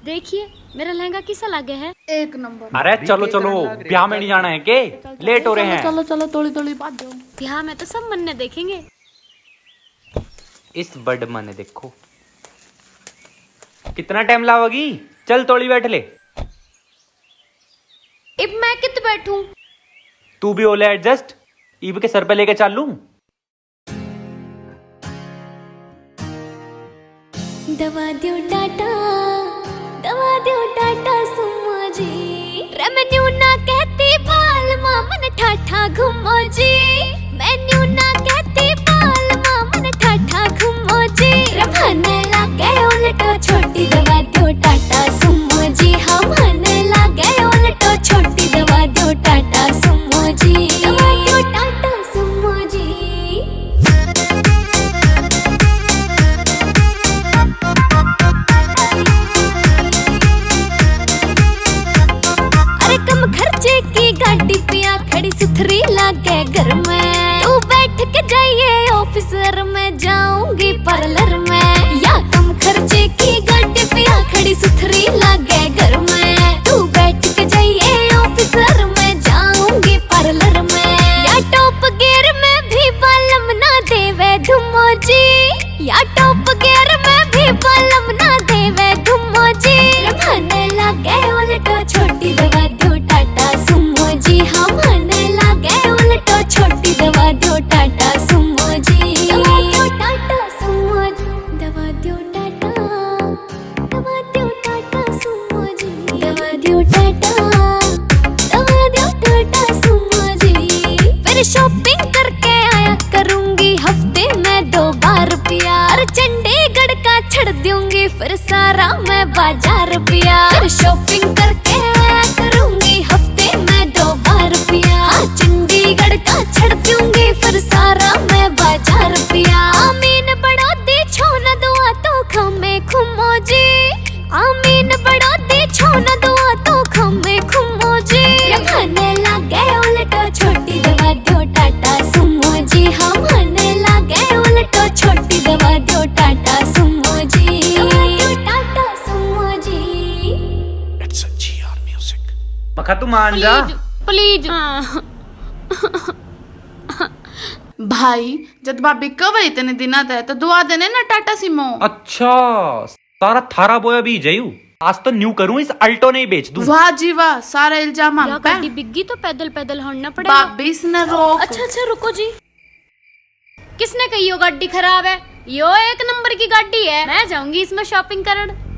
देखिए मेरा लहंगा कैसा लगे है। एक नंबर। अरे चलो चलो, ब्याह में नहीं जाना है के? लेट हो रहे हैं। चलो चलो तोड़ी तोड़ी बात जाओ। ब्याह में तो सब मन्ने देखेंगे। इस बड मने देखो कितना टाइम लाओगी। चल तोड़ी बैठ ले। इब मैं कित बैठूं? तू भी ओले एडजस्ट। ईब के सर पे लेके चल लूं। दवा दो टाटा सुमो जी। रेमेन्यू ना कहती बाल मामन ठाठा घूमो जी। मेन्यू ना कहती बाल मामन ठाठा घूमो जी। रमाने लगे उल्टो छोटी दवा दो टाटा सुमो जी। हमने लगे उल्टो छोटी दवा दो टाटा सुमो जी। दवा दो टाटा सुमो जी। खर्चे की गाड़ी पिया खड़ी सुथरी लागे घर में। तू बैठ के जाइए ऑफिसर में जाऊंगी पार्लर में। या कम खर्चे की गाड़ी पिया खड़ी सुथरी लागे घर में। तू बैठ के जाइए ऑफिसर में जाऊंगी पार्लर में। या टॉप गियर में भी बालम ना देवे धुमो जी। या टॉप गियर में भी बालम ना देवे धुमो जी। रमाने लगे उल्टो छोटी दवा दो टाटा सुमो जी। हमने लगे उल्टो छोटी दवा दो टाटा सुमो जी। दवा दो टाटा सुमो जी। दवा दो टाटा। दवा दो टाटा सुमो जी। दवा दो टाटा। दवा दो टाटा सुमो जी। फिर शॉपिंग करके आया करूंगी हफ्ते में 2 बार पिया। और चंडीगढ़ का छड़ दूंगी फिर सारा मैं बाजार पिया। फिर शॉपिंग करके आया करूंगी हफ्ते में 2 बार पिया। चंडीगढ़ का छड़ दूंगी फिर सारा मैं बाजार पिया। आमीन बड़ा दे छोना दुआ तो खमे खुमो जी। आमीन बड़ा दे छोना दुआ तो खमे खुमो जी। रमाने लगे उल्टो छोटी दवा दो टाटा सुमो जी। हमने लगे उल्टो छोटी दवा दो टाटा सुमो जी। दवा दो टाटा सुमो जी। मखा तू मान जा प्लीज। भाई जब भाभी कब इतने दिन आता है तो दुआ देने ना टाटा सिमो। अच्छा सारा थारा बोया भी जयू। आज तो न्यू करूं इस अल्टो नहीं बेच दूं। वाह जी वाह, सारा इल्जाम हम पे। गाड़ी बिग्गी तो पैदल पैदल हड़ना पड़ेगा। भाभी इसने रोक। अच्छा रुको जी। किसने कही यो गाड़ी खराब है? यो 1 नंबर की गाड़ी है। मैं जाऊंगी इसमें शॉपिंग करन।